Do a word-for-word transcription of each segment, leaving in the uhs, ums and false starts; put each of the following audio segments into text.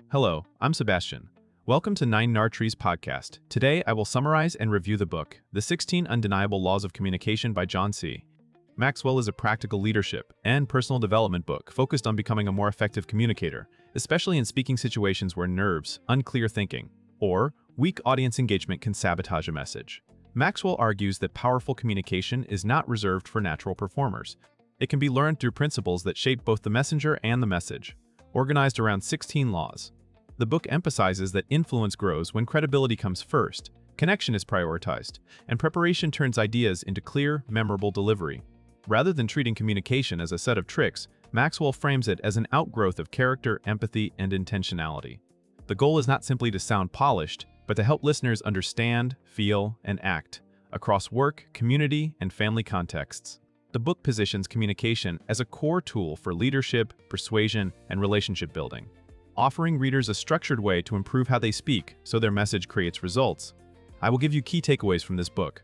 Hello, I'm Sebastian. Welcome to Nine Nartrees podcast. Today, I will summarize and review the book, The sixteen Undeniable Laws of Communication by John C. Maxwell is a practical leadership and personal development book focused on becoming a more effective communicator, especially in speaking situations where nerves, unclear thinking, or weak audience engagement can sabotage a message. Maxwell argues that powerful communication is not reserved for natural performers. It can be learned through principles that shape both the messenger and the message, organized around sixteen laws. The book emphasizes that influence grows when credibility comes first, connection is prioritized, and preparation turns ideas into clear, memorable delivery. Rather than treating communication as a set of tricks, Maxwell frames it as an outgrowth of character, empathy, and intentionality. The goal is not simply to sound polished, but to help listeners understand, feel, and act across work, community, and family contexts. The book positions communication as a core tool for leadership, persuasion, and relationship building, offering readers a structured way to improve how they speak so their message creates results. I will give you key takeaways from this book.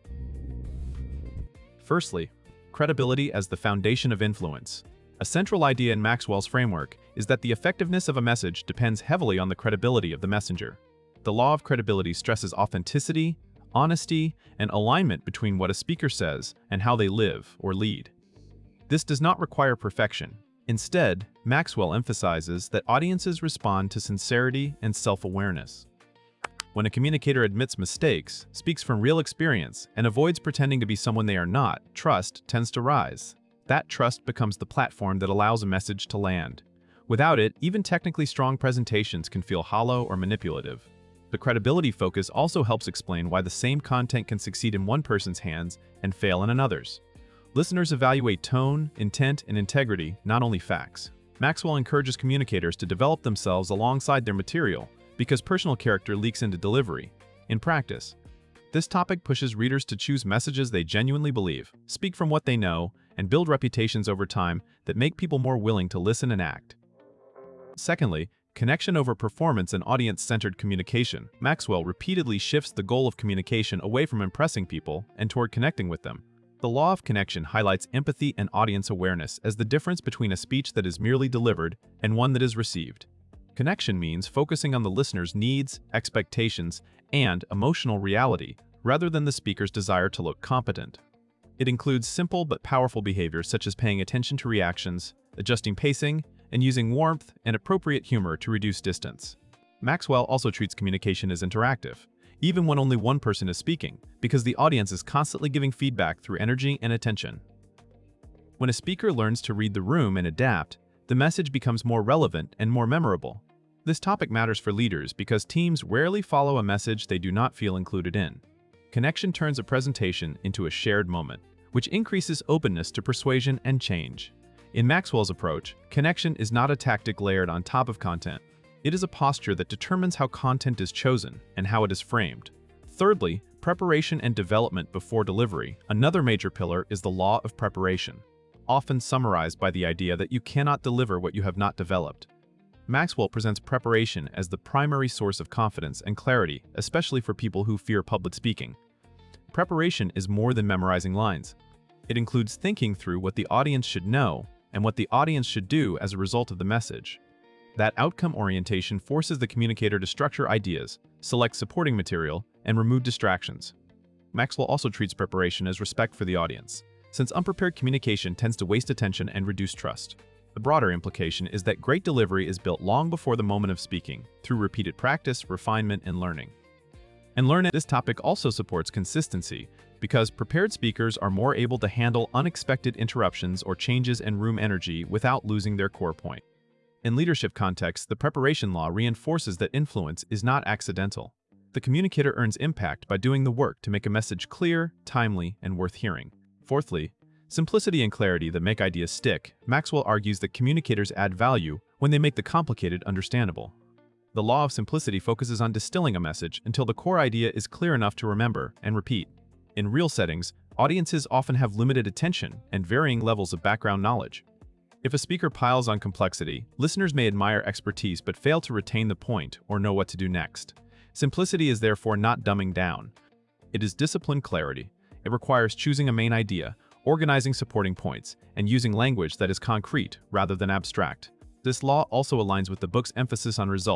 Firstly, credibility as the foundation of influence. A central idea in Maxwell's framework is that the effectiveness of a message depends heavily on the credibility of the messenger. The law of credibility stresses authenticity, honesty, and alignment between what a speaker says and how they live or lead. This does not require perfection. Instead, Maxwell emphasizes that audiences respond to sincerity and self-awareness. When a communicator admits mistakes, speaks from real experience, and avoids pretending to be someone they are not, trust tends to rise. That trust becomes the platform that allows a message to land. Without it, even technically strong presentations can feel hollow or manipulative. The credibility focus also helps explain why the same content can succeed in one person's hands and fail in another's. Listeners evaluate tone, intent, and integrity, not only facts. Maxwell encourages communicators to develop themselves alongside their material because personal character leaks into delivery. In practice, this topic pushes readers to choose messages they genuinely believe, speak from what they know, and build reputations over time that make people more willing to listen and act. Secondly, connection over performance and audience-centered communication. Maxwell repeatedly shifts the goal of communication away from impressing people and toward connecting with them. The law of connection highlights empathy and audience awareness as the difference between a speech that is merely delivered and one that is received. Connection means focusing on the listener's needs, expectations, and emotional reality rather than the speaker's desire to look competent. It includes simple but powerful behaviors such as paying attention to reactions, adjusting pacing, and using warmth and appropriate humor to reduce distance. Maxwell also treats communication as interactive, even when only one person is speaking, because the audience is constantly giving feedback through energy and attention. When a speaker learns to read the room and adapt, the message becomes more relevant and more memorable. This topic matters for leaders because teams rarely follow a message they do not feel included in. Connection turns a presentation into a shared moment, which increases openness to persuasion and change. In Maxwell's approach, connection is not a tactic layered on top of content. It is a posture that determines how content is chosen and how it is framed. Thirdly, preparation and development before delivery. Another major pillar is the law of preparation, often summarized by the idea that you cannot deliver what you have not developed. Maxwell presents preparation as the primary source of confidence and clarity, especially for people who fear public speaking. Preparation is more than memorizing lines. It includes thinking through what the audience should know and what the audience should do as a result of the message. That outcome orientation forces the communicator to structure ideas, select supporting material, and remove distractions. Maxwell also treats preparation as respect for the audience, since unprepared communication tends to waste attention and reduce trust. The broader implication is that great delivery is built long before the moment of speaking, through repeated practice, refinement, and learning. And learning this topic also supports consistency, because prepared speakers are more able to handle unexpected interruptions or changes in room energy without losing their core point. In leadership contexts, the preparation law reinforces that influence is not accidental. The communicator earns impact by doing the work to make a message clear, timely, and worth hearing. Fourthly, simplicity and clarity that make ideas stick. Maxwell argues that communicators add value when they make the complicated understandable. The law of simplicity focuses on distilling a message until the core idea is clear enough to remember and repeat. In real settings, audiences often have limited attention and varying levels of background knowledge. If a speaker piles on complexity, listeners may admire expertise but fail to retain the point or know what to do next. Simplicity is therefore not dumbing down. It is disciplined clarity. It requires choosing a main idea, organizing supporting points, and using language that is concrete rather than abstract. This law also aligns with the book's emphasis on results,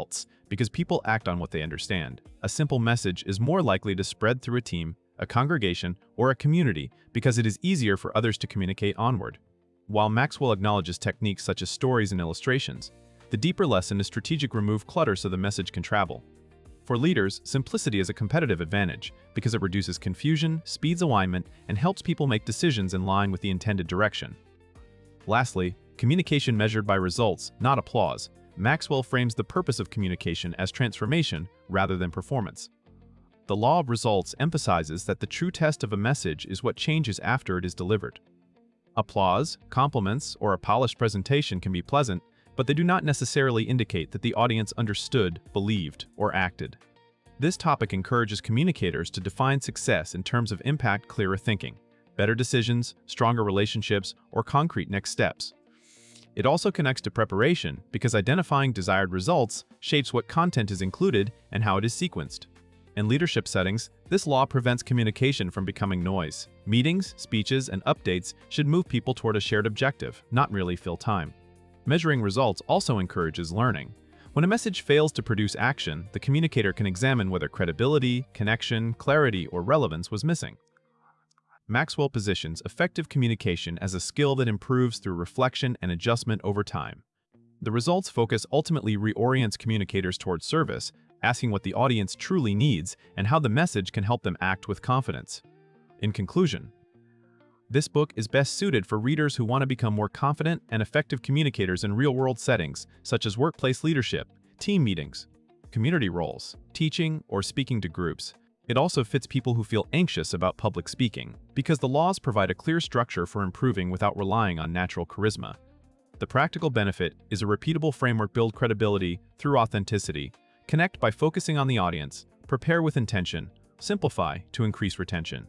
because people act on what they understand. A simple message is more likely to spread through a team, a congregation, or a community because it is easier for others to communicate onward. While Maxwell acknowledges techniques such as stories and illustrations, the deeper lesson is strategic remove clutter so the message can travel. For leaders, simplicity is a competitive advantage because it reduces confusion, speeds alignment, and helps people make decisions in line with the intended direction. Lastly, communication measured by results, not applause. Maxwell frames the purpose of communication as transformation rather than performance. The law of results emphasizes that the true test of a message is what changes after it is delivered. Applause, compliments, or a polished presentation can be pleasant, but they do not necessarily indicate that the audience understood, believed, or acted. This topic encourages communicators to define success in terms of impact, clearer thinking, better decisions, stronger relationships, or concrete next steps. It also connects to preparation because identifying desired results shapes what content is included and how it is sequenced. In leadership settings, this law prevents communication from becoming noise. Meetings, speeches, and updates should move people toward a shared objective, not merely fill time. Measuring results also encourages learning. When a message fails to produce action, the communicator can examine whether credibility, connection, clarity, or relevance was missing. Maxwell positions effective communication as a skill that improves through reflection and adjustment over time. The results focus ultimately reorients communicators towards service, asking what the audience truly needs and how the message can help them act with confidence. In conclusion, this book is best suited for readers who want to become more confident and effective communicators in real-world settings, such as workplace leadership, team meetings, community roles, teaching, or speaking to groups. It also fits people who feel anxious about public speaking, because the laws provide a clear structure for improving without relying on natural charisma. The practical benefit is a repeatable framework: build credibility through authenticity, connect by focusing on the audience, prepare with intention, simplify to increase retention,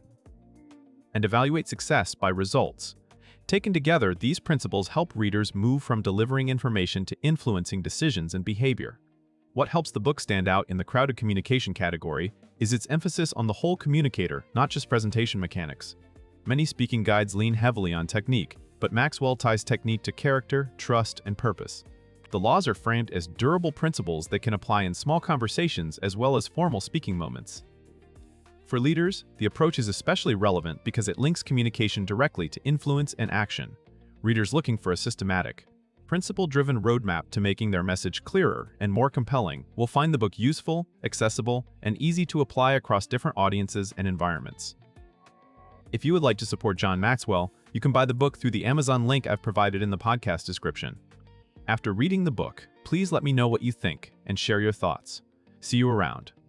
and evaluate success by results. Taken together, these principles help readers move from delivering information to influencing decisions and behavior. What helps the book stand out in the crowded communication category is its emphasis on the whole communicator, not just presentation mechanics. Many speaking guides lean heavily on technique, but Maxwell ties technique to character, trust, and purpose. The laws are framed as durable principles that can apply in small conversations as well as formal speaking moments. For leaders, the approach is especially relevant because it links communication directly to influence and action. Readers looking for a systematic, principle-driven roadmap to making their message clearer and more compelling will find the book useful, accessible, and easy to apply across different audiences and environments. If you would like to support John Maxwell, you can buy the book through the Amazon link I've provided in the podcast description. After reading the book, please let me know what you think and share your thoughts. See you around.